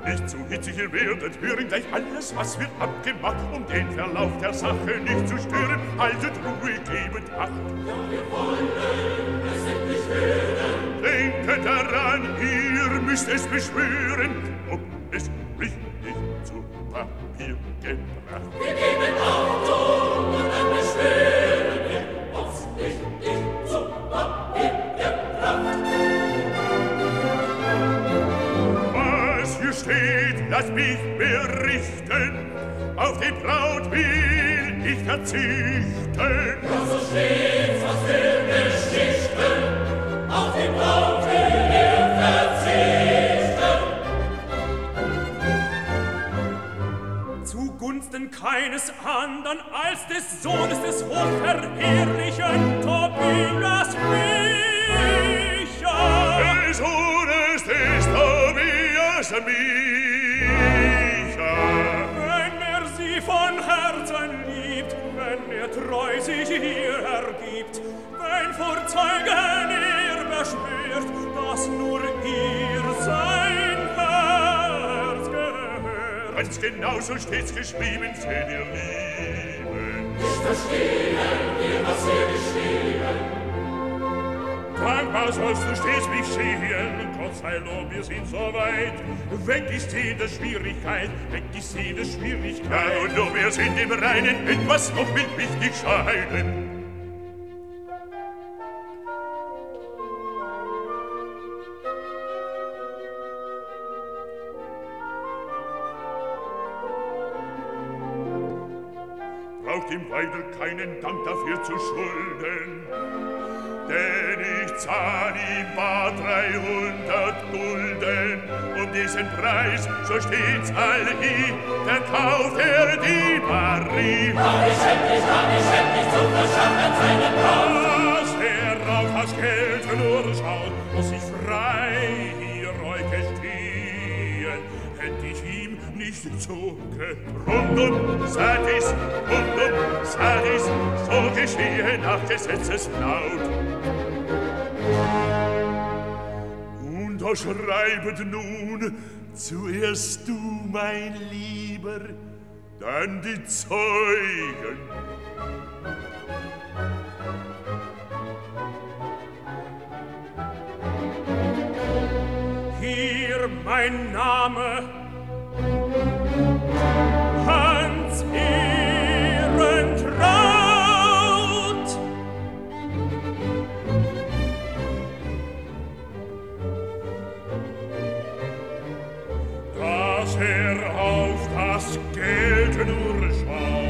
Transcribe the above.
nicht zu hitzig ihr werdet, hören gleich alles, was wird abgemacht, um den Verlauf der Sache nicht zu stören. Haltet Ruhe, gebet Acht. Ja, wir wollen es endlich hören. Denket daran, ihr müsst es beschwören, ob es richtig zu Papier gebracht. Wir geben Achtung und dann beschwören wir, ob's richtig zu Papier gebracht. Was hier steht, lasst mich berichten, auf die Braut will ich verzichten. Ja, so steht's, was für Geschichten, auf die Braut will er verzichten. Zugunsten keines andern als des Sohnes des hochverheerlichen Tobias Micha. Des Sohnes des Tobias Micha. Wenn sie von Herzen liebt, wenn treu sich ihr ergibt, wenn vor Zeugen beschwört, dass nur ihr sein Herz gehört. Ganz genau so steht's geschrieben, seht ihr Lieben. Nicht verstehen wir, was hier geschehen. Dankbar sollst du stets mich sehen, Gott sei Lob, wir sind so weit. Weg ist jede Schwierigkeit, weg ist jede Schwierigkeit. Ja, und nur wir sind im Reinen, etwas noch will mich nicht scheiden. Braucht ihm weiter keinen Dank dafür zu schulden, denn ich zahl ihm bar 300 Gulden. Um diesen Preis, so steht's all hier, verkauft er die Marie. Hab ich endlich zu verschaffen seinen Braut. Dass er auf das Geld nur schaut, muss ich frei hier euch gestehen, hätt ich ihm nicht so rundum satis, so geschehe nach Gesetzeslaut. Und da schreibet nun zuerst du, mein Lieber, dann die Zeugen. Hier mein Name, Hans Ehrentraut. Dass auf das Geld nur schaut,